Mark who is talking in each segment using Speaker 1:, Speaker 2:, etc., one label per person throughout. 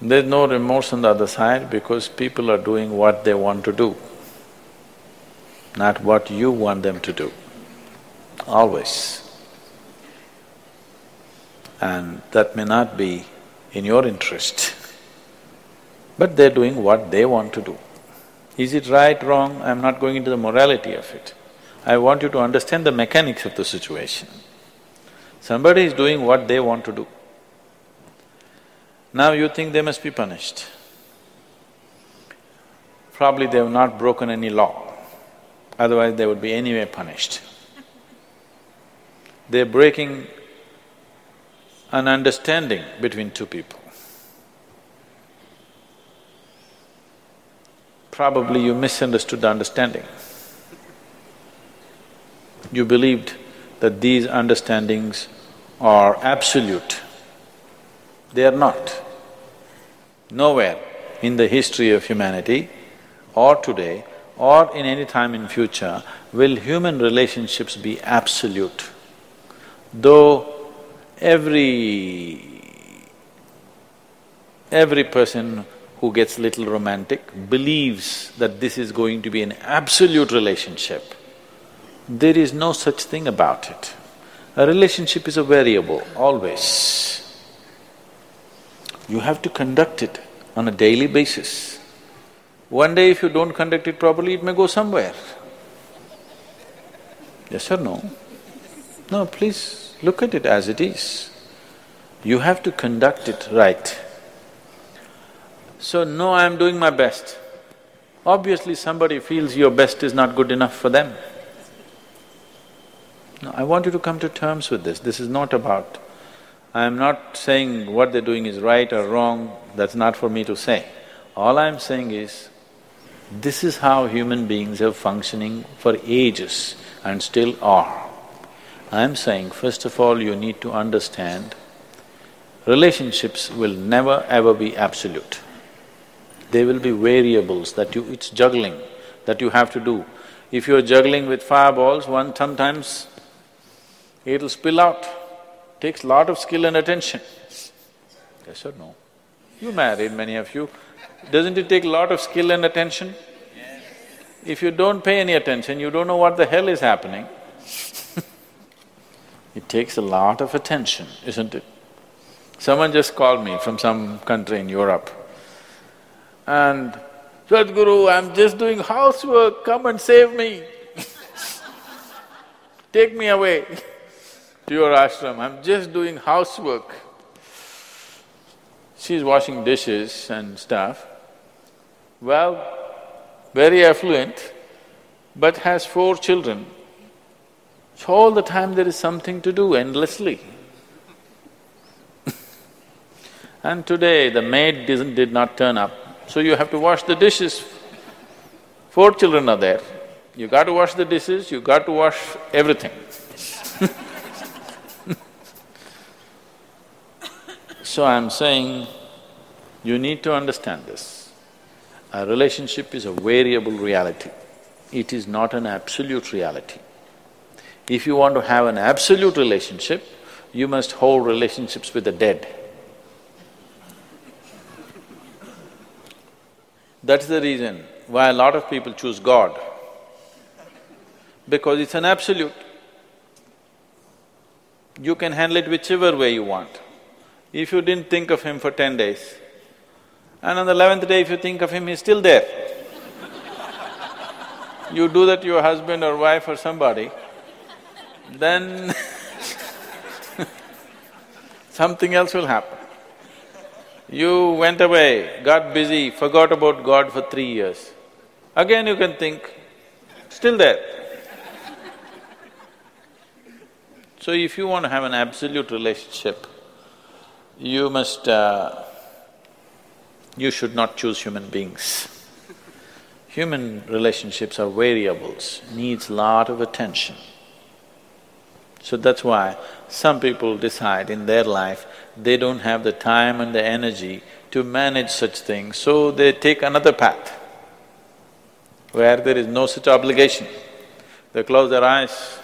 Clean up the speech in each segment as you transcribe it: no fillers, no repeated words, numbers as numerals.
Speaker 1: There's no remorse on the other side because people are doing what they want to do, not what you want them to do, always. And that may not be in your interest, but they're doing what they want to do. Is it right, wrong? I'm not going into the morality of it. I want you to understand the mechanics of the situation. Somebody is doing what they want to do. Now you think they must be punished. Probably they have not broken any law, otherwise they would be anyway punished. They're breaking an understanding between two people. Probably you misunderstood the understanding. You believed that these understandings are absolute. They are not. Nowhere in the history of humanity or today or in any time in future will human relationships be absolute. Though every person who gets little romantic believes that this is going to be an absolute relationship, there is no such thing about it. A relationship is a variable, always. You have to conduct it on a daily basis. One day if you don't conduct it properly, it may go somewhere. Yes or no? No, please look at it as it is. You have to conduct it right. So, no, I'm doing my best. Obviously somebody feels your best is not good enough for them. No, I want you to come to terms with this. This is not about… I'm not saying what they're doing is right or wrong, that's not for me to say. All I'm saying is, this is how human beings are functioning for ages and still are. I'm saying, first of all, you need to understand, relationships will never ever be absolute. There will be variables that it's juggling that you have to do. If you're juggling with fireballs, sometimes it'll spill out. Takes lot of skill and attention. Yes or no? You married, many of you. Doesn't it take a lot of skill and attention? Yes. If you don't pay any attention, you don't know what the hell is happening. It takes a lot of attention, isn't it? Someone just called me from some country in Europe and, "Sadhguru, I'm just doing housework, come and save me." Take me away to your ashram, I'm just doing housework. She's washing dishes and stuff. Well, very affluent, but has 4 children. So all the time there is something to do endlessly. And today the maid did not turn up, so you have to wash the dishes. 4 children are there, you got to wash the dishes, you got to wash everything. So I'm saying, you need to understand this. A relationship is a variable reality. It is not an absolute reality. If you want to have an absolute relationship, you must hold relationships with the dead. That's the reason why a lot of people choose God, because it's an absolute. You can handle it whichever way you want. If you didn't think of him for 10 days, and on the 11th day if you think of him, he's still there. You do that to your husband or wife or somebody, then something else will happen. You went away, got busy, forgot about God for 3 years. Again you can think, still there. So if you want to have an absolute relationship, you should not choose human beings. Human relationships are variables, needs lot of attention. So that's why some people decide in their life they don't have the time and the energy to manage such things, so they take another path where there is no such obligation. They close their eyes,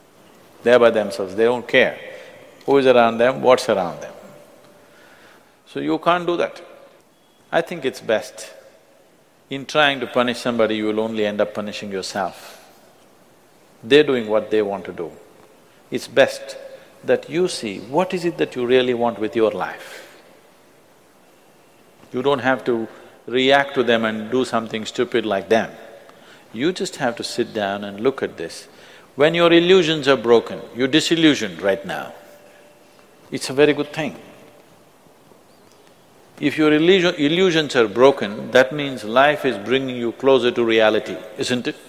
Speaker 1: they're by themselves, they don't care who is around them, what's around them. So you can't do that. I think it's best. In trying to punish somebody, you will only end up punishing yourself. They're doing what they want to do. It's best that you see what is it that you really want with your life. You don't have to react to them and do something stupid like them. You just have to sit down and look at this. When your illusions are broken, you're disillusioned right now. It's a very good thing. If your illusions are broken, that means life is bringing you closer to reality, isn't it?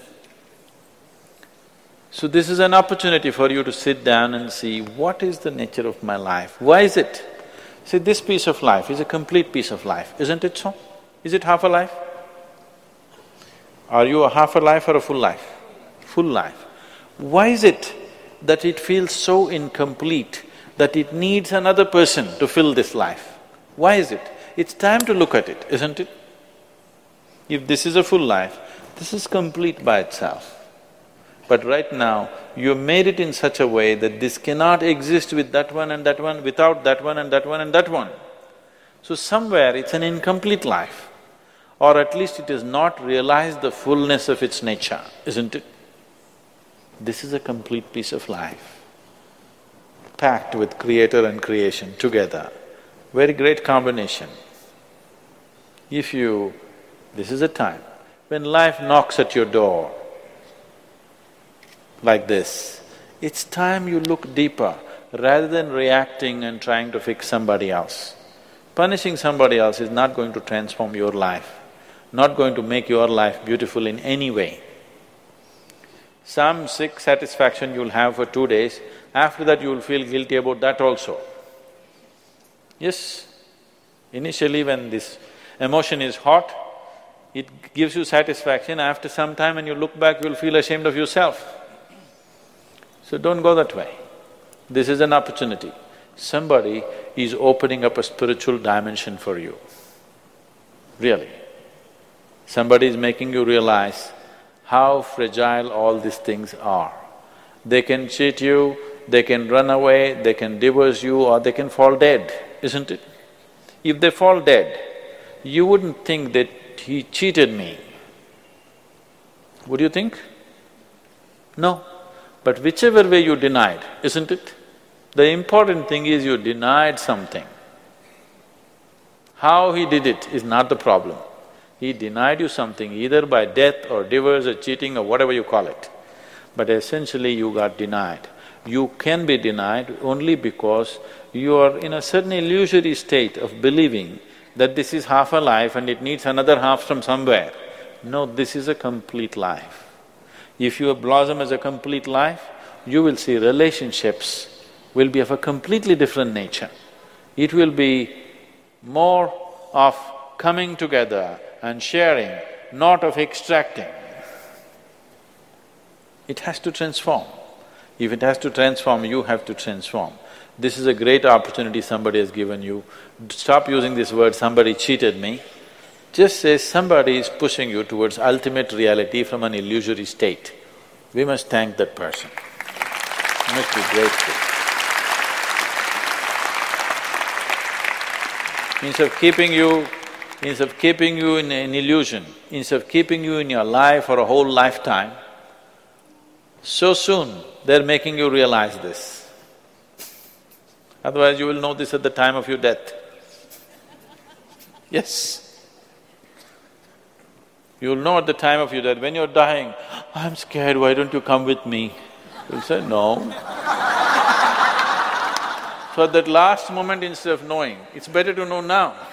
Speaker 1: So this is an opportunity for you to sit down and see, what is the nature of my life? Why is it? See, this piece of life is a complete piece of life, isn't it so? Is it half a life? Are you a half a life or a full life? Full life. Why is it that it feels so incomplete that it needs another person to fill this life? Why is it? It's time to look at it, isn't it? If this is a full life, this is complete by itself. But right now, you made it in such a way that this cannot exist with that one and that one, without that one and that one and that one. So somewhere it's an incomplete life, or at least it has not realized the fullness of its nature, isn't it? This is a complete piece of life, packed with creator and creation together. Very great combination. If you… this is a time when life knocks at your door like this, it's time you look deeper rather than reacting and trying to fix somebody else. Punishing somebody else is not going to transform your life, not going to make your life beautiful in any way. Some sick satisfaction you'll have for 2 days, after that you'll feel guilty about that also. Yes, initially when this emotion is hot, it gives you satisfaction. After some time when you look back, you'll feel ashamed of yourself. So don't go that way. This is an opportunity. Somebody is opening up a spiritual dimension for you, really. Somebody is making you realize how fragile all these things are. They can cheat you, they can run away, they can divorce you, or they can fall dead, isn't it? If they fall dead, you wouldn't think that he cheated me. Would you think? No. But whichever way you denied, isn't it? The important thing is you denied something. How he did it is not the problem. He denied you something either by death or divorce or cheating or whatever you call it. But essentially you got denied. You can be denied only because you are in a certain illusory state of believing that this is half a life and it needs another half from somewhere. No, this is a complete life. If you blossom as a complete life, you will see relationships will be of a completely different nature. It will be more of coming together and sharing, not of extracting. It has to transform. If it has to transform, you have to transform. This is a great opportunity somebody has given you. Stop using this word, somebody cheated me. Just say somebody is pushing you towards ultimate reality from an illusory state. We must thank that person. We must be grateful. Instead of keeping you in an illusion, instead of keeping you in your life for a whole lifetime, so soon they're making you realize this. Otherwise you will know this at the time of your death. Yes. You'll know at the time of your death, when you're dying, I'm scared, why don't you come with me? You'll say, no. So at that last moment, instead of knowing, it's better to know now.